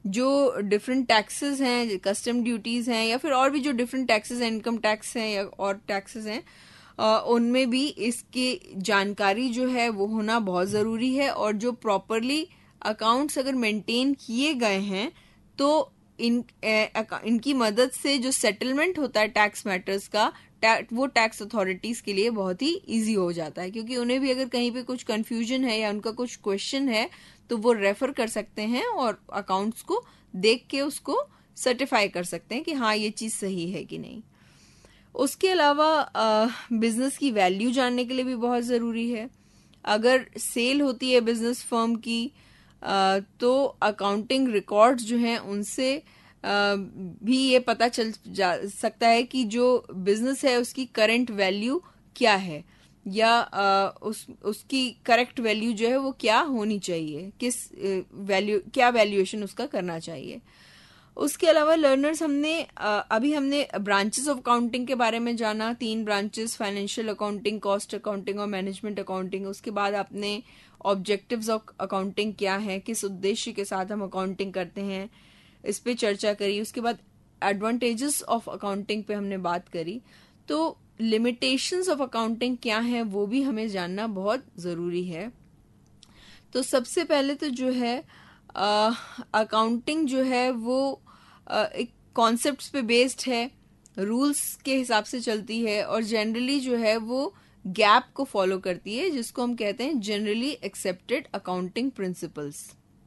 जो डिफरेंट टैक्सेस हैं, कस्टम ड्यूटीज हैं, या फिर और भी जो डिफरेंट टैक्सेस हैं, इनकम टैक्स हैं या और टैक्सेस हैं, उनमें भी इसकी जानकारी जो है वो होना बहुत ज़रूरी है। और जो प्रॉपरली अकाउंट्स अगर मेंटेन किए गए हैं तो इन ए, इनकी मदद से जो सेटलमेंट होता है टैक्स मैटर्स का, वो टैक्स अथॉरिटीज के लिए बहुत ही इजी हो जाता है, क्योंकि उन्हें भी अगर कहीं पे कुछ कंफ्यूजन है या उनका कुछ क्वेश्चन है तो वो रेफर कर सकते हैं और अकाउंट्स को देख के उसको सर्टिफाई कर सकते हैं कि हाँ ये चीज सही है कि नहीं। उसके अलावा बिजनेस की वैल्यू जानने के लिए भी बहुत ज़रूरी है। अगर सेल होती है बिजनेस फर्म की आ, तो अकाउंटिंग रिकॉर्ड्स जो हैं उनसे आ, भी ये पता चल जा सकता है कि जो बिजनेस है उसकी करंट वैल्यू क्या है, या आ, उस उसकी करेक्ट वैल्यू जो है वो क्या होनी चाहिए, किस वैल्यू क्या वैल्यूएशन उसका करना चाहिए। उसके अलावा लर्नर्स हमने अभी हमने ब्रांचेस ऑफ अकाउंटिंग के बारे में जाना, तीन branches, financial accounting, cost accounting और मैनेजमेंट अकाउंटिंग। उसके बाद आपने ऑब्जेक्टिव्स ऑफ अकाउंटिंग क्या है, किस उद्देश्य के साथ हम अकाउंटिंग करते हैं, इस पे चर्चा करी। उसके बाद एडवांटेजेस ऑफ अकाउंटिंग पे हमने बात करी। तो लिमिटेशंस ऑफ अकाउंटिंग क्या है वो भी हमें जानना बहुत ज़रूरी है। तो सबसे पहले तो जो है अकाउंटिंग uh, जो है वो uh, एक कॉन्सेप्ट्स पे बेस्ड है, रूल्स के हिसाब से चलती है और जनरली जो है वो गैप को फॉलो करती है, जिसको हम कहते हैं जनरली एक्सेप्टेड अकाउंटिंग प्रिंसिपल्स,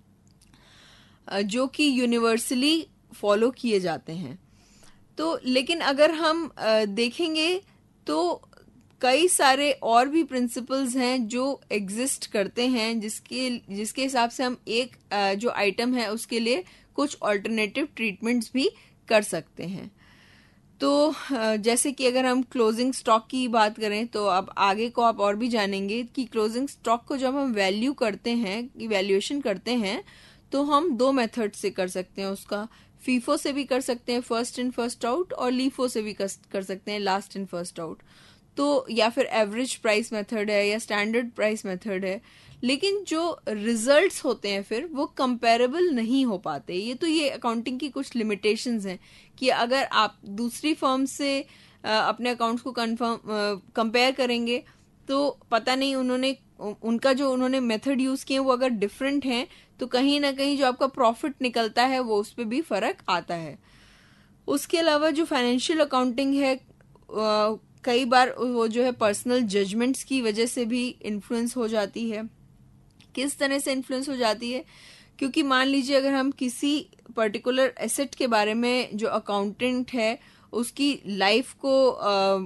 जो कि यूनिवर्सली फॉलो किए जाते हैं। तो लेकिन अगर हम uh, देखेंगे तो कई सारे और भी प्रिंसिपल्स हैं जो एग्जिस्ट करते हैं, जिसके जिसके हिसाब से हम एक जो आइटम है उसके लिए कुछ अल्टरनेटिव ट्रीटमेंट्स भी कर सकते हैं। तो जैसे कि अगर हम क्लोजिंग स्टॉक की बात करें तो अब आगे को आप और भी जानेंगे कि क्लोजिंग स्टॉक को जब हम वैल्यू करते हैं, वैल्यूएशन करते हैं, तो हम दो मेथड से कर सकते हैं उसका। फीफो से भी कर सकते हैं, फर्स्ट इन फर्स्ट आउट, और लीफो से भी कर सकते हैं, लास्ट इन फर्स्ट आउट। तो या फिर एवरेज प्राइस मेथड है या स्टैंडर्ड प्राइस मेथड है, लेकिन जो रिजल्ट्स होते हैं फिर वो कंपैरेबल नहीं हो पाते। ये तो ये अकाउंटिंग की कुछ लिमिटेशंस हैं कि अगर आप दूसरी फर्म से अपने अकाउंट्स को कंफर्म कंपेयर करेंगे तो पता नहीं उन्होंने उनका जो उन्होंने मेथड यूज किए वो अगर डिफरेंट हैं तो कहीं ना कहीं जो आपका प्रॉफिट निकलता है वो उस पर भी फर्क आता है। उसके अलावा जो फाइनेंशियल अकाउंटिंग है आ, कई बार वो जो है पर्सनल जजमेंट्स की वजह से भी इन्फ्लुएंस हो जाती है। किस तरह से इन्फ्लुएंस हो जाती है? क्योंकि मान लीजिए अगर हम किसी पर्टिकुलर एसेट के बारे में जो अकाउंटेंट है उसकी लाइफ को आ,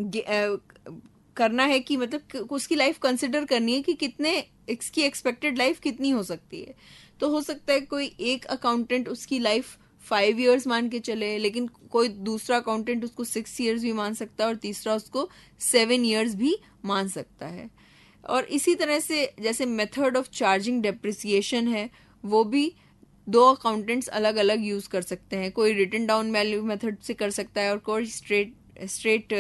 आ, करना है कि मतलब उसकी लाइफ कंसिडर करनी है कि कितने इसकी एक्सपेक्टेड लाइफ कितनी हो सकती है, तो हो सकता है कोई एक अकाउंटेंट उसकी लाइफ फाइव इयर्स मान के चले, लेकिन कोई दूसरा अकाउंटेंट उसको सिक्स इयर्स भी मान सकता है और तीसरा उसको सेवन इयर्स भी मान सकता है। और इसी तरह से जैसे मेथड ऑफ चार्जिंग डेप्रिसिएशन है वो भी दो अकाउंटेंट्स अलग अलग यूज कर सकते हैं। कोई रिटन डाउन वैल्यू मेथड से कर सकता है और कोई स्ट्रेट स्ट्रेट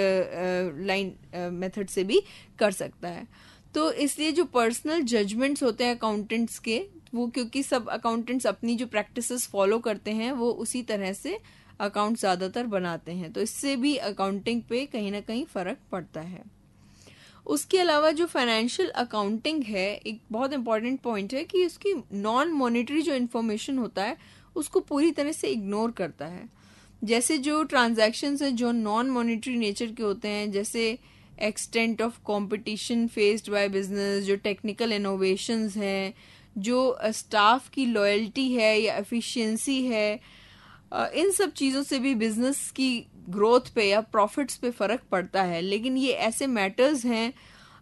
लाइन मेथड से भी कर सकता है। तो इसलिए जो पर्सनल जजमेंट्स होते हैं अकाउंटेंट्स के, वो क्योंकि सब अकाउंटेंट्स अपनी जो प्रैक्टिसेस फॉलो करते हैं वो उसी तरह से अकाउंट ज़्यादातर बनाते हैं, तो इससे भी अकाउंटिंग पे कहीं ना कहीं फ़र्क पड़ता है। उसके अलावा जो फाइनेंशियल अकाउंटिंग है एक बहुत इंपॉर्टेंट पॉइंट है कि उसकी नॉन मॉनेटरी जो इन्फॉर्मेशन होता है उसको पूरी तरह से इग्नोर करता है। जैसे जो ट्रांजैक्शंस हैं जो नॉन मॉनेटरी नेचर के होते हैं, जैसे extent of competition faced by business, जो टेक्निकल इनोवेशंस हैं, जो स्टाफ की लॉयल्टी है या एफिशिएंसी है, इन सब चीज़ों से भी बिजनेस की ग्रोथ पे या प्रॉफिट्स पे फ़र्क पड़ता है। लेकिन ये ऐसे मैटर्स हैं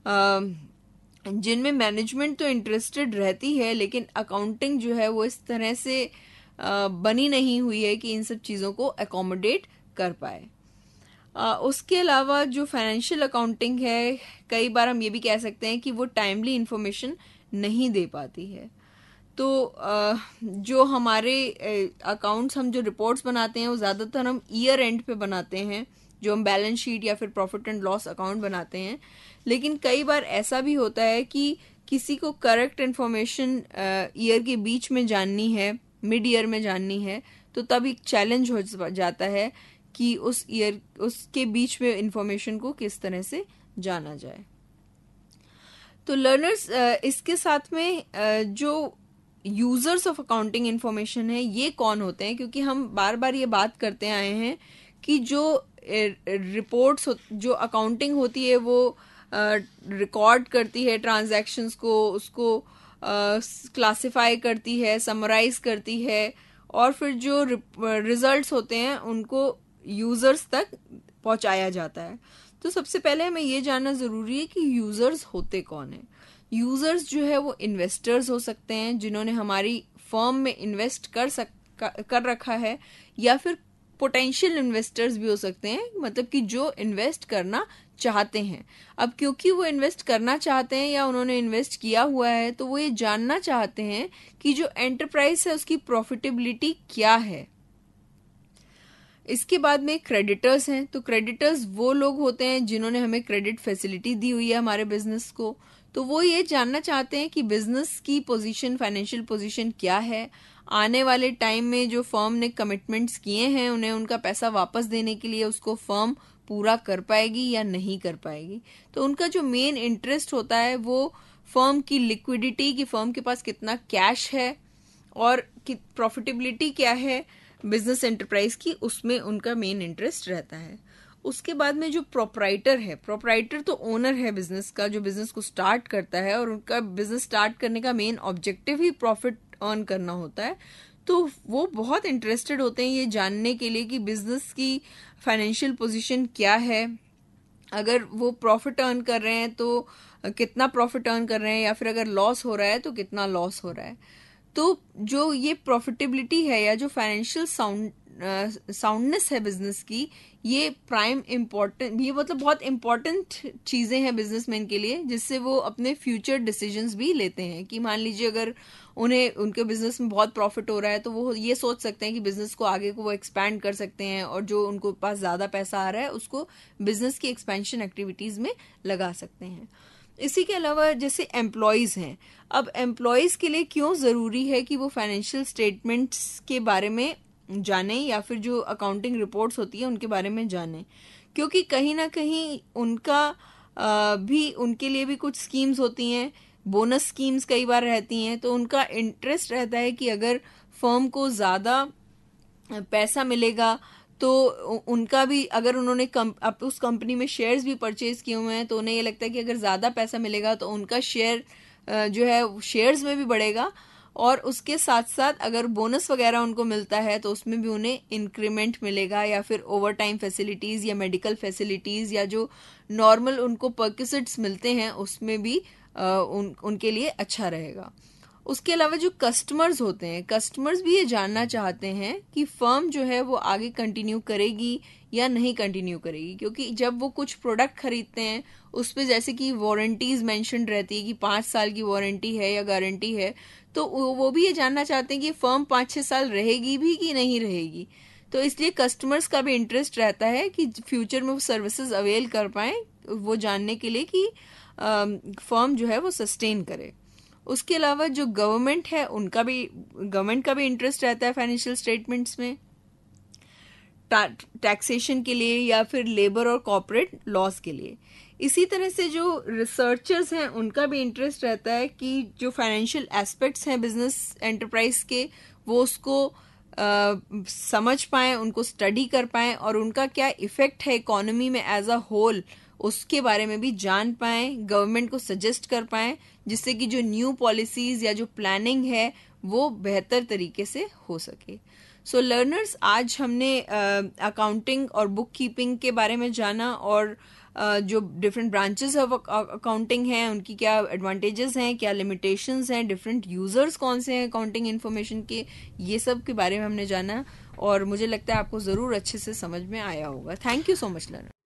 जिनमें मैनेजमेंट तो इंटरेस्टेड रहती है, लेकिन अकाउंटिंग जो है वो इस तरह से बनी नहीं हुई है कि इन सब चीज़ों को अकोमोडेट कर पाए। उसके अलावा जो फाइनेंशियल अकाउंटिंग है कई बार हम ये भी कह सकते हैं कि वो टाइमली इंफॉर्मेशन नहीं दे पाती है। तो जो हमारे अकाउंट्स हम जो रिपोर्ट्स बनाते हैं वो ज़्यादातर हम ईयर एंड पे बनाते हैं, जो हम बैलेंस शीट या फिर प्रॉफिट एंड लॉस अकाउंट बनाते हैं। लेकिन कई बार ऐसा भी होता है कि किसी को करेक्ट इन्फॉर्मेशन ईयर के बीच में जाननी है मिड ईयर में जाननी है तो तब एक चैलेंज हो जाता है कि उस ईयर उसके बीच में इंफॉर्मेशन को किस तरह से जाना जाए। तो लर्नर्स, इसके साथ में जो यूजर्स ऑफ अकाउंटिंग इंफॉर्मेशन है ये कौन होते हैं, क्योंकि हम बार बार ये बात करते आए हैं कि जो रिपोर्ट्स जो अकाउंटिंग होती है वो रिकॉर्ड uh, करती है ट्रांजैक्शंस को, उसको क्लासिफाई uh, करती है, समराइज करती है, और फिर जो रिजल्ट्स होते हैं उनको यूजर्स तक पहुंचाया जाता है। तो सबसे पहले हमें ये जानना जरूरी है कि यूजर्स होते कौन है। यूजर्स जो है वो इन्वेस्टर्स हो सकते हैं जिन्होंने हमारी फर्म में इन्वेस्ट कर सक कर रखा है, या फिर पोटेंशियल इन्वेस्टर्स भी हो सकते हैं, मतलब कि जो इन्वेस्ट करना चाहते हैं। अब क्योंकि वो इन्वेस्ट करना चाहते हैं या उन्होंने इन्वेस्ट किया हुआ है तो वो ये जानना चाहते हैं कि जो एंटरप्राइज है उसकी प्रॉफिटेबिलिटी क्या है। इसके बाद में क्रेडिटर्स हैं। तो क्रेडिटर्स वो लोग होते हैं जिन्होंने हमें क्रेडिट फैसिलिटी दी हुई है हमारे बिजनेस को, तो वो ये जानना चाहते हैं कि बिजनेस की पोजीशन, फाइनेंशियल पोजीशन क्या है, आने वाले टाइम में जो फर्म ने कमिटमेंट्स किए हैं उन्हें उनका पैसा वापस देने के लिए उसको फर्म पूरा कर पाएगी या नहीं कर पाएगी। तो उनका जो मेन इंटरेस्ट होता है वो फर्म की लिक्विडिटी, कि फर्म के पास कितना कैश है और प्रॉफिटेबिलिटी क्या है बिजनेस एंटरप्राइज की, उसमें उनका मेन इंटरेस्ट रहता है। उसके बाद में जो प्रोपराइटर है, प्रोपराइटर तो ओनर है बिजनेस का, जो बिजनेस को स्टार्ट करता है, और उनका बिजनेस स्टार्ट करने का मेन ऑब्जेक्टिव ही प्रॉफिट अर्न करना होता है। तो वो बहुत इंटरेस्टेड होते हैं ये जानने के लिए कि बिजनेस की फाइनेंशियल पोजीशन क्या है, अगर वो प्रॉफिट अर्न कर रहे हैं तो कितना प्रॉफिट अर्न कर रहे हैं, या फिर अगर लॉस हो रहा है तो कितना लॉस हो रहा है। तो जो ये प्रॉफिटेबिलिटी है या जो फाइनेंशियल साउंड साउंडनेस है बिजनेस की, ये प्राइम इम्पोर्टेंट, ये मतलब बहुत इम्पोर्टेंट चीजें हैं बिजनेसमैन के लिए, जिससे वो अपने फ्यूचर डिसीजंस भी लेते हैं। कि मान लीजिए अगर उन्हें उनके बिजनेस में बहुत प्रॉफिट हो रहा है तो वो ये सोच सकते हैं कि बिजनेस को आगे को वो एक्सपैंड कर सकते हैं, और जो उनको पास ज्यादा पैसा आ रहा है उसको बिजनेस की एक्सपेंशन एक्टिविटीज में लगा सकते हैं। इसी के अलावा जैसे एम्प्लॉयज हैं, अब एम्प्लॉयज के लिए क्यों जरूरी है कि वो फाइनेंशियल स्टेटमेंट्स के बारे में जाने, या फिर जो अकाउंटिंग रिपोर्ट्स होती है उनके बारे में जाने, क्योंकि कहीं ना कहीं उनका आ, भी उनके लिए भी कुछ स्कीम्स होती हैं, बोनस स्कीम्स कई बार रहती हैं, तो उनका इंटरेस्ट रहता है कि अगर फर्म को ज्यादा पैसा मिलेगा तो उनका भी, अगर उन्होंने कम, अब उस कंपनी में शेयर्स भी परचेज किए हुए हैं तो उन्हें ये लगता है कि अगर ज्यादा पैसा मिलेगा तो उनका शेयर जो है शेयर्स में भी बढ़ेगा, और उसके साथ साथ अगर बोनस वगैरह उनको मिलता है तो उसमें भी उन्हें इंक्रीमेंट मिलेगा, या फिर ओवर टाइम फैसिलिटीज या मेडिकल फैसिलिटीज या जो नॉर्मल उनको पर्क्विजिट्स मिलते हैं उसमें भी आ, उन, उनके लिए अच्छा रहेगा। उसके अलावा जो कस्टमर्स होते हैं, कस्टमर्स भी ये जानना चाहते हैं कि फर्म जो है वो आगे कंटिन्यू करेगी या नहीं कंटिन्यू करेगी, क्योंकि जब वो कुछ प्रोडक्ट खरीदते हैं उस पे जैसे कि वारंटीज मेंशन रहती है कि पांच साल की वारंटी है या गारंटी है, तो वो भी ये जानना चाहते हैं कि फर्म पांच छह साल रहेगी भी कि नहीं रहेगी। तो इसलिए कस्टमर्स का भी इंटरेस्ट रहता है कि फ्यूचर में वो सर्विसेज अवेल कर पाए, वो जानने के लिए कि फर्म जो है वो सस्टेन करे। उसके अलावा जो गवर्नमेंट है उनका भी गवर्नमेंट का भी इंटरेस्ट रहता है फाइनेंशियल स्टेटमेंट्स में, टैक्सेशन के लिए या फिर लेबर और कॉर्पोरेट लॉस के लिए। इसी तरह से जो रिसर्चर्स हैं उनका भी इंटरेस्ट रहता है कि जो फाइनेंशियल एस्पेक्ट्स हैं बिजनेस एंटरप्राइज के वो उसको आ, समझ पाएं, उनको स्टडी कर पाएं, और उनका क्या इफेक्ट है इकोनॉमी में एज अ होल उसके बारे में भी जान पाएं, गवर्नमेंट को सजेस्ट कर पाएं, जिससे कि जो न्यू पॉलिसीज या जो प्लानिंग है वो बेहतर तरीके से हो सके। सो so, लर्नर्स, आज हमने अकाउंटिंग uh, और बुक कीपिंग के बारे में जाना, और uh, जो डिफरेंट ब्रांचेस ऑफ अकाउंटिंग हैं उनकी क्या एडवांटेजेस हैं, क्या लिमिटेशंस हैं, डिफरेंट यूजर्स कौन से हैं अकाउंटिंग इन्फॉर्मेशन के, ये सब के बारे में हमने जाना, और मुझे लगता है आपको जरूर अच्छे से समझ में आया होगा। Thank you so much learner.